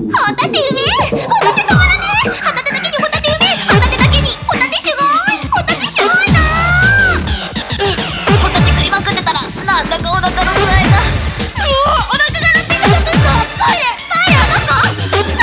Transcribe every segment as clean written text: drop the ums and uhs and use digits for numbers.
ホタテうめえ、ホタテ止まらねえ、ホタテだけにホタテうめえ、ホタテだけにホタテすごい、ホタテすごいなホタテ食いまくってたらなんだかお腹の具合がお腹が鳴ってきちゃってさ、トイレあの子トイレ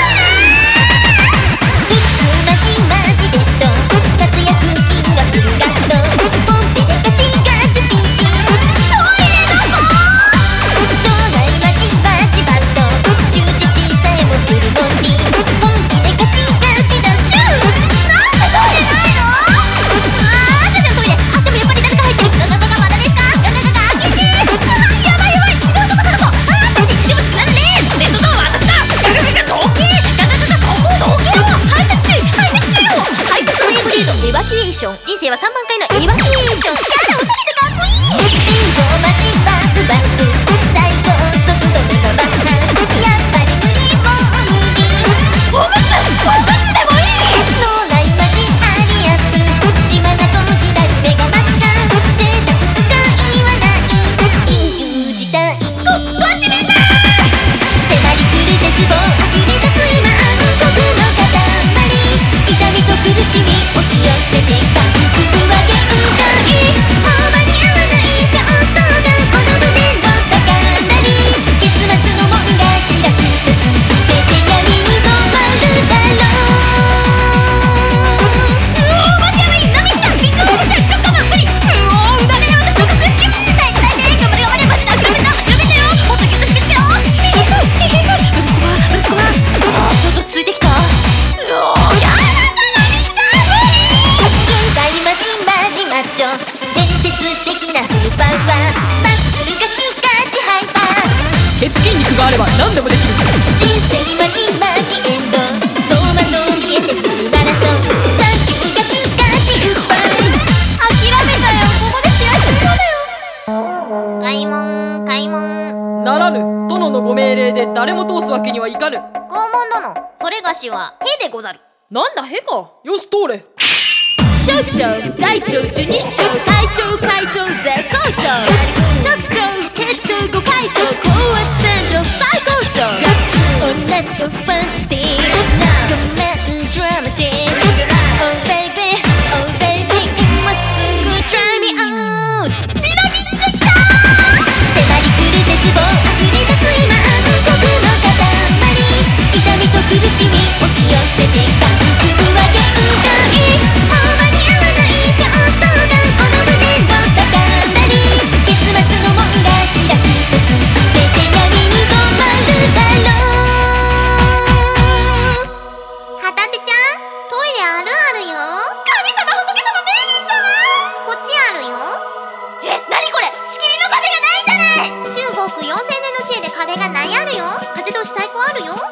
マジマジデッド活躍金がフルガッドポンペでガチガチピンチトイレどこ場内マジマジバッド羞恥心さえもフルモンティ本気でガチガチダッシュなんでトイレないのじゃトイレでもやっぱり誰か入ってるまだですか開けてやばい違うとこ探そう私でも少なるねレッドゾーンは私だ同期そこ同期を排泄注意排泄の英語で言うとエバキュエーション人生は3万回のエバキュエーションやだおしゃれでかっこいい心臓マジバクバク最高速度メガバッハやっぱり無理もう無理おむつでもいい脳内マジアリアップ血眼とぎだるメガマッカ贅沢不可以はない緊急事態こっちみんな迫り来る絶望溢れ出す今僕の塊痛みと苦しみ押し寄せて感服は限界もう間に合わない焦燥がこの胸の高鳴り結末の門が開く時全て闇に染まるだろうマジやばい波来たビッグバン来たちょっと無理うだれ私の活躍痛い頑張れマジで諦めんなよもっとギュッと締め付けろ息子がちょっとついてきたやだ限界マジマッチョ伝説的なフルパワーマッスルガチガチハイパー血筋肉があれば何でもできる。 人生マジエンド走馬灯見えてフルマラソンサンキューガチガチグッバイ諦めたよここで試合終了だよ開門ならぬ、殿のご命令で誰も通すわけにはいかぬ。 拷問殿それがしは兵でござるなんだ、へか。よし、通れ。 省庁、大庁、十二指腸、隊長、会長、絶好調直腸、結腸、ご会長、高圧洗浄、最高潮女とファンタスティックごめんドラマティック Oh baby Oh baby 今すぐ try me out みなぎっちゃった迫り来る絶望溢れ出す今僕の塊痛みと苦しみ押し寄せて感服は限界もう間に合わない焦燥がこの胸の高鳴り結末の門が開く時全て闇に染まるだろうホタテちゃんトイレあるよ神様仏様メーリン様こっちあるよ何これ仕切りの壁がないじゃない中国4000年の知恵で壁がないあるよ風通し最高あるよ